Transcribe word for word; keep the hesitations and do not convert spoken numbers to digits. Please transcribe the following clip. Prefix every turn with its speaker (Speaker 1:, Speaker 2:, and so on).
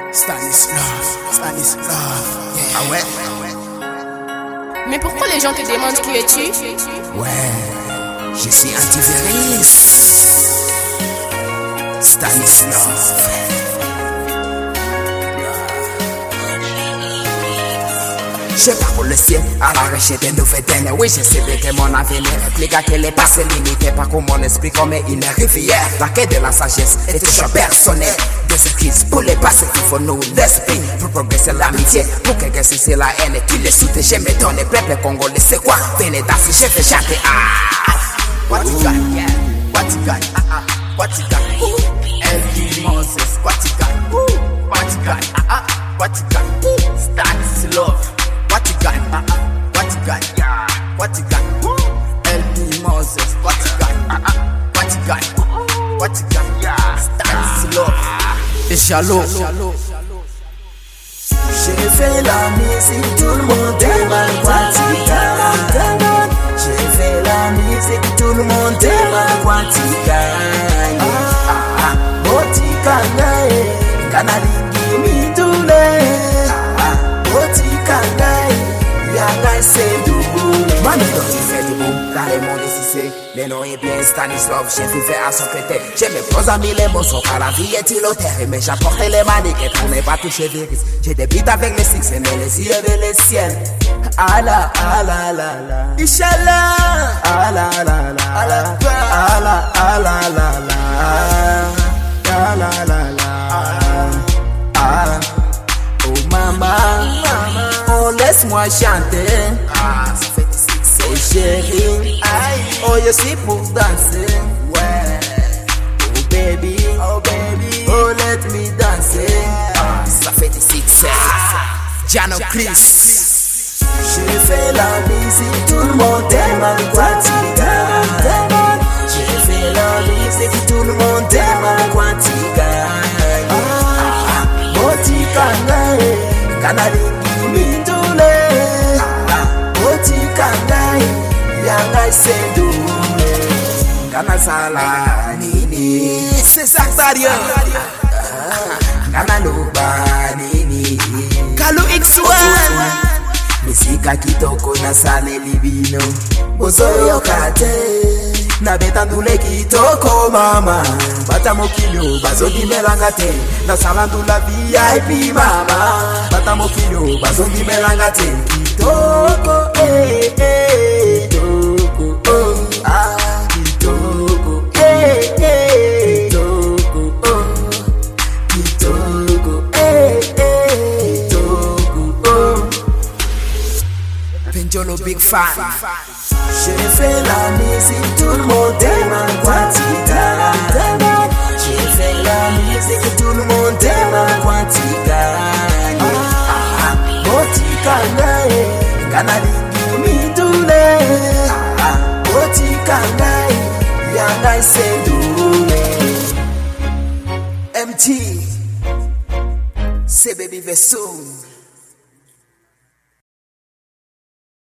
Speaker 1: Stanislav, Stanislav, yeah. Ah ouais?
Speaker 2: Mais pourquoi les gens te demandent qui es-tu?
Speaker 1: Ouais, je suis antivirus. Stanislav. Je parcours le ciel à la recherche des nouvelles données. Oui, je sais que mon avenir implique à qu'elle est passée limitée par mon esprit comme une rivière. La quête de la sagesse est toujours personnelle. Des crises pour les passer qu'il faut nous l'esprit. Pour progresser l'amitié, pour que c'est la haine et qu'il les soutient. Je me donne peuple congolais, c'est quoi? Venez d'afficher, je fais chanter. Ah, what you got? Yeah. What you got? Ah, ah. What you got? Ooh. L D Moses, what you got? Ooh. What you got? Ah, ah. What you got? Ooh. Stanislav. What you got? Uh-uh. What you got? Yeah. What you got? Woo. L D Moses. What you got? Uh-uh. What you got? What you got? Yeah. Stanislav. Et Shalom.
Speaker 3: J'ai fait la musique, tout le monde aime un Quantica. J'ai fait la musique, tout le monde aime un Quantica. Botica nae, kanalingi mitule. Botica nae, yanga c'est du boule.
Speaker 1: Mami donc tu fais du boum, car le monde est cissé. Le nom est bien Stanislav, j'ai vivre à son côté. J'ai mes pros amis, les mots sont car la vie est ilotaire. Mais j'apporte les maniques pour ne pas toucher virus. J'ai des beats avec les six, mais les yeux de les ciels.
Speaker 3: Ah la, ah la la la.
Speaker 1: Inch'Allah.
Speaker 3: Ah la la la.
Speaker 1: Ah la,
Speaker 3: ah la, ah la la la. Ah la la la. Ah, oh maman, oh laisse-moi chanter.
Speaker 1: Ah, ça fait du succès.
Speaker 3: Oh chérie, oh je suis pour danser.
Speaker 1: Ouais.
Speaker 3: Oh baby,
Speaker 1: Oh baby.
Speaker 3: oh let me danser.
Speaker 1: Ah, ça fait du succès. Jano Chris.
Speaker 3: J'ai fait la musique, tout le monde aime un Quantica. J'ai fait la musique, tout le monde aime un Quantica. Botica nae, kanalingi mitule. Botica nae, yanga sedule.
Speaker 1: Kanasala nini. C'est ça que ça dit.
Speaker 3: Kanaluba nini.
Speaker 1: Kalu X one.
Speaker 3: Misika kitoko na sale libino. Bozoyo kate. Na betandule kitoko mama. Bata mokilo bazondi melangate. Na salandula V I P mama. Bata mokilo bazondi melangate. Kitoko eh eh. Kitoko oh ah. Kitoko eh eh. Kitoko oh. Kitoko eh eh. Kitoko oh.
Speaker 1: Penjolo big fan.
Speaker 3: J'ai fait la musique, tout le monde aime un Quantica. J'ai fait la musique, tout le monde aime un Quantica. Botica nae, kanalingi mitule. Botica nae, yanga sedule.
Speaker 1: M T. C'est baby Vessoum.